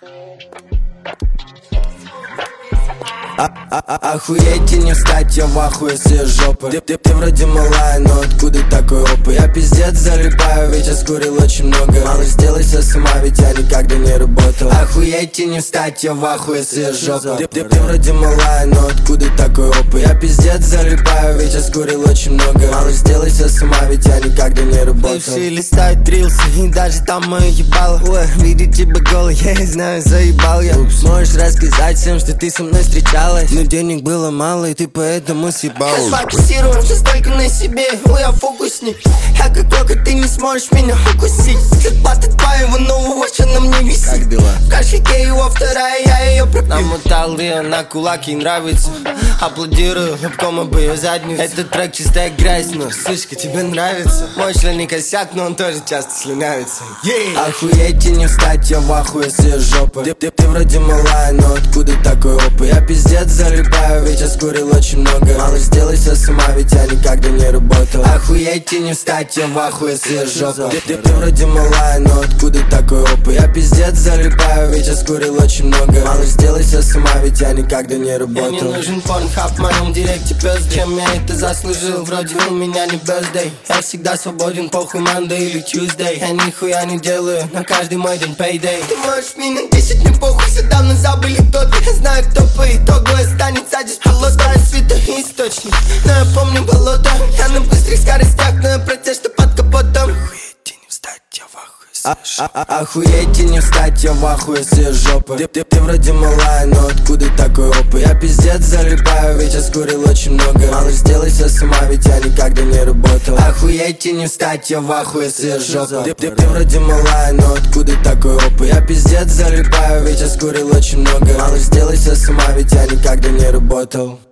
Охуеть и не встать, я в ахуе с её жопы. Ты вроде малая, но откуда такой опыт? Я пиздец залипаю, ведь я скурил очень много. Мало сделайся сама, ведь я никогда не работал. Охуеть и не встать, я в ахуе с её жопы. Ты вроде малая, но откуда такой опыт? Я пиздец залипаю, ведь я скурил очень много. Мало сделайся сама, ведь я никогда не работал. Бывшие листают рилсы, и даже там моё ебало. Видеть тебя голый, я не знаю, заебал я. Можешь рассказать всем, что ты со мной встречалась, но денег было мало, и ты поэтому съебалась. Я сфокусирован сейчас только на себе, я фокусник. Я как только, ты не сможешь меня укусить. Зарплата твоего нового, что на мне висит. Как дела? В кошельке его вторая, я ее пропью. Намотал ее на кулак, ей нравится. Аплодирую, лобком об ее задницу. Этот трек чистая грязь, но слышка тебе нравится. Мой член не косяк, но он тоже часто слюнявится. Охуеть и не встать, я в ахуе с её жопы. Ты вроде малая, но откуда такой опыт? Я пиздец залипаю, ведь я скурил очень много. Мало сделайся сама, ведь я никогда не работал. Охуеть и не встать, я в ахуе с её жопы. Ты вроде малая, но откуда такой опыт? Я пиздец залипаю, ведь я скурил очень много. Мало сделайся сама, ведь я никогда не работал. Мне не нужен порнхаб в моем директе, пёс. Чем я это заслужил? Вроде у меня не birthday. Я всегда свободен, похуй Monday или Tuesday. Я нихуя не делаю, на каждый мой день payday. Ты можешь минут 10, мне похуй, все давно забыли кто ты. Я знаю, кто по итогу останется здесь болото. Света и источник, но я помню болото. Я на быстрых скоростях, но я про те, что под капотом. Охуеть и не встать, я в ахуе с её жопы. Охуеть и не встать, я в ахуе с её жопы. Ты вроде малая, но откуда такой опыт? Я пиздец залипаю, ведь я скурил очень много. Мало сделайся сама, ведь я никогда не работал. Охуеть и не встать, я в ахуе с её жопы. Ты вроде малая, но откуда такой опыт? Я пиздец залипаю, ведь я скурил очень много. Мало сделайся сама, ведь я никогда не работал.